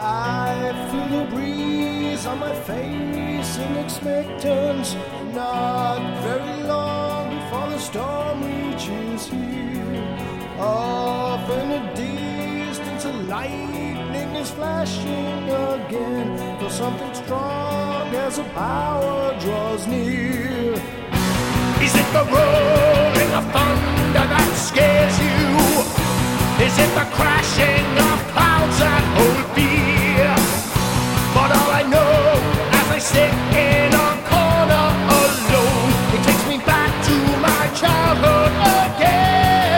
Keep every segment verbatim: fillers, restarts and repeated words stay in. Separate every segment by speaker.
Speaker 1: I feel the breeze on my face in expectance. Not very long before the storm reaches here. Off in the distance, the lightning is flashing again. Feel something strong as the power draws near.
Speaker 2: Is it the roaring of thunder that scares you? Is it the crashing of clouds that hold fear? But all I know as I sit in a corner alone, it takes me back to my childhood again.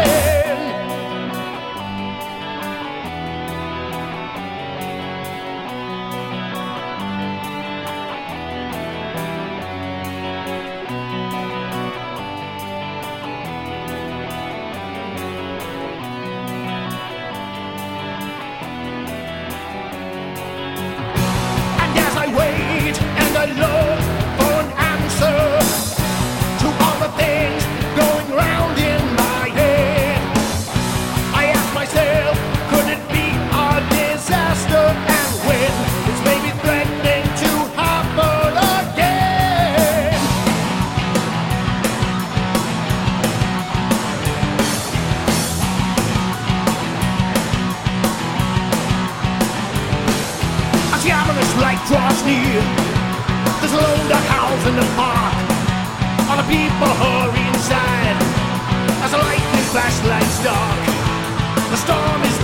Speaker 2: I wait and I look for an answer to all the things going round in my head. I ask myself, could it be a disaster? And when it's maybe threatening to happen again. As the ominous light draws near, there's a lone dark house in the park. All the people hurry inside as the lightning flashlights dark. The storm is